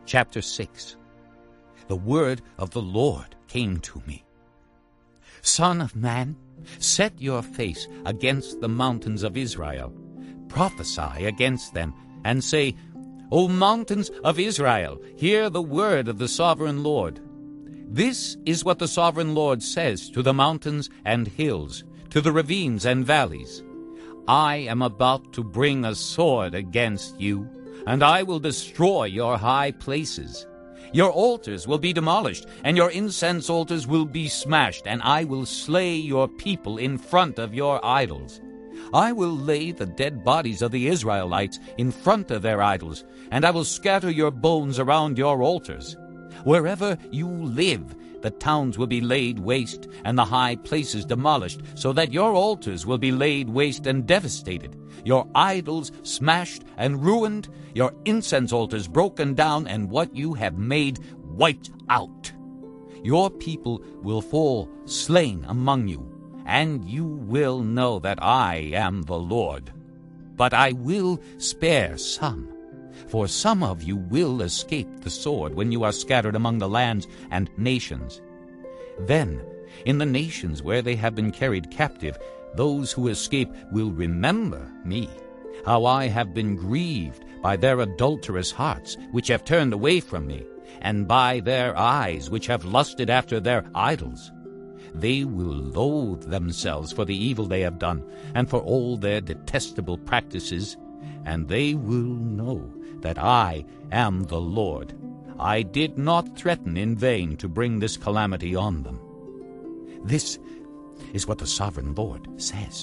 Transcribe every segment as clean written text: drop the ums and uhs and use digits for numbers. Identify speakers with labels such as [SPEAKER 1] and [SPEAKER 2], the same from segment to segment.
[SPEAKER 1] Chapter 6. The word of the Lord came to me. Son of man, set your face against the mountains of Israel. Prophesy against them, and say, O mountains of Israel, hear the word of the sovereign Lord. This is what the sovereign Lord says to the mountains and hills, to the ravines and valleys. I am about to bring a sword against you, and I will destroy your high places. Your altars will be demolished, and your incense altars will be smashed, and I will slay your people in front of your idols. I will lay the dead bodies of the Israelites in front of their idols, and I will scatter your bones around your altars. Wherever you live, the towns will be laid waste, and the high places demolished, so that your altars will be laid waste and devastated, your idols smashed and ruined, your incense altars broken down, and what you have made wiped out. Your people will fall slain among you, and you will know that I am the Lord. But I will spare some, for some of you will escape the sword when you are scattered among the lands and nations. Then, in the nations where they have been carried captive, those who escape will remember me, how I have been grieved by their adulterous hearts, which have turned away from me, and by their eyes, which have lusted after their idols. They will loathe themselves for the evil they have done, and for all their detestable practices, and they will know that I am the Lord. I did not threaten in vain to bring this calamity on them. This is what the sovereign Lord says.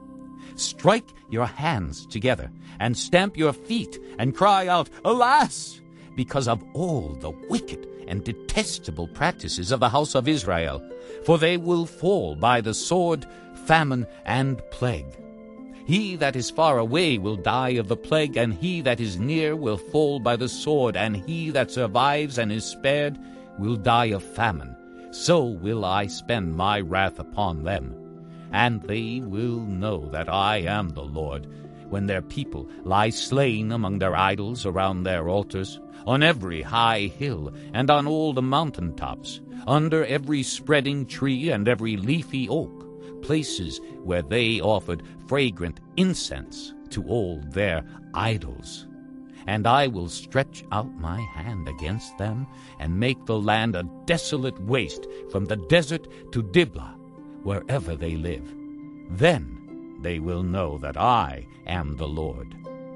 [SPEAKER 1] Strike your hands together, and stamp your feet, and cry out, Alas! Because of all the wicked and detestable practices of the house of Israel, for they will fall by the sword, famine, and plague. He that is far away will die of the plague, and he that is near will fall by the sword, and he that survives and is spared will die of famine. So will I spend my wrath upon them. And they will know that I am the Lord, when their people lie slain among their idols around their altars, on every high hill and on all the mountain tops, under every spreading tree and every leafy oak, places where they offered fragrant incense to all their idols. And I will stretch out my hand against them, and make the land a desolate waste from the desert to Diblah, wherever they live. Then they will know that I am the Lord.